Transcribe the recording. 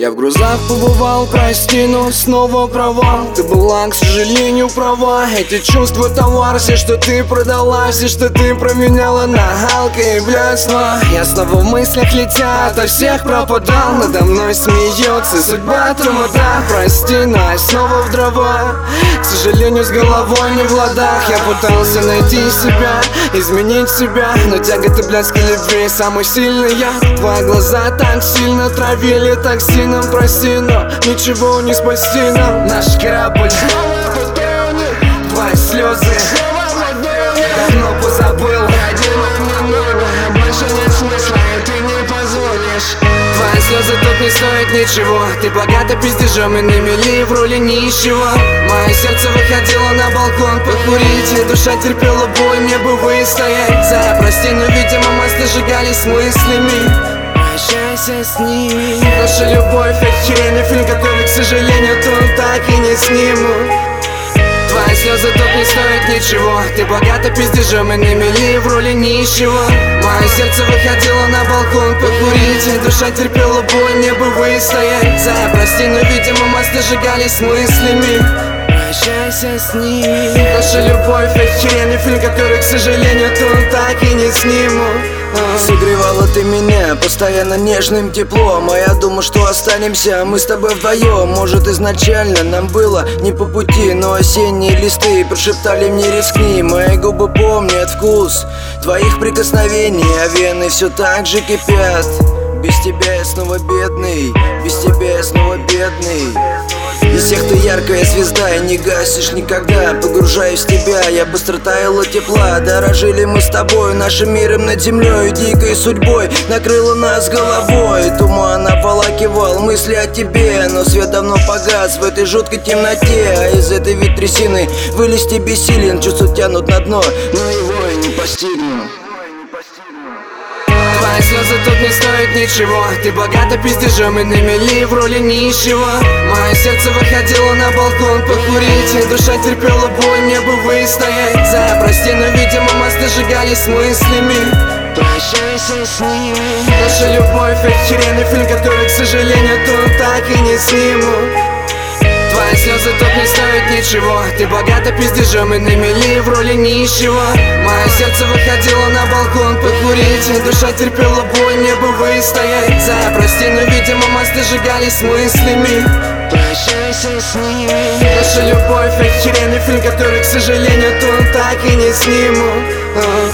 Я в грузах побывал, прости, но снова провал. Ты была, к сожалению, права. Эти чувства товар, все, что ты продала, все, что ты променяла на алко и блесна. Я снова в мыслях летят, от всех пропадал. Надо мной смеется судьба тормода. Прости, но я снова в дрова. К сожалению, с головой не в ладах. Я пытался найти себя, изменить себя, но тяготы блеска любви самый сильный я. Твои глаза так сильно травили, так сильно. Прости, но ничего не спасти нам. Наш корабль твои слезы давно позабыл. Больше нет смысла, и ты не позволишь. Твои слезы тут не стоят ничего. Ты богата пиздежом и на мели в роли нищего. Мое сердце выходило на балкон покурить, и душа терпела боль, мне бы выстоять. За прости, но видимо мы зажигались с мыслями. Прощайся с ними. Наша любовь охеренный фильм, который, к сожалению, тут так и не снимут. Твои слезы тут не стоят ничего. Ты богата пиздежом и на мели в роли нищего. Мое сердце выходило на балкон покурить, и душа терпела боль, мне бы выстоять. За прости, но видимо мы зажигались с мыслями. Прощайся с ними. Наша любовь охеренный фильм, который, к сожалению, тут так и не снимут. Согревала ты меня постоянно нежным теплом, а я думал, что останемся мы с тобой вдвоем. Может, изначально нам было не по пути, но осенние листы прошептали мне: рискни. Мои губы помнят вкус твоих прикосновений, а вены все так же кипят. Без тебя я снова бедный, без тебя я снова бедный. Из всех ты яркая звезда и не гасишь никогда. Погружаюсь в тебя, я быстро таял от тепла. Дорожили мы с тобой, нашим миром над землей. Дикой судьбой накрыла нас головой. Туман обволакивал мысли о тебе, но свет давно погас в этой жуткой темноте. А из этой ведь трясины вылезти бессилен. Чувства тянут на дно, но его и не постигну. Твои слезы тут не стоят ничего. Ты богата пиздежом и на мели в роли нищего. Мое сердце выходило на балкон покурить, и душа терпела боль, мне бы выстоять. За прости, но видимо мы зажигались с мыслями. Прощайся с ними. Наша любовь охеренный фильм, который, к сожалению, тут так и не снимут. Твои слезы тут не стоят ничего. Ты богата пиздежом и на мели в роли нищего. Мое сердце выходило на балкон покурить, и душа терпела боль, мне бы выстоять. За прости, но видимо мы зажигались с мыслями. Прощайся с ними. Наша любовь охеренный фильм, который, к сожалению, тут так и не снимут.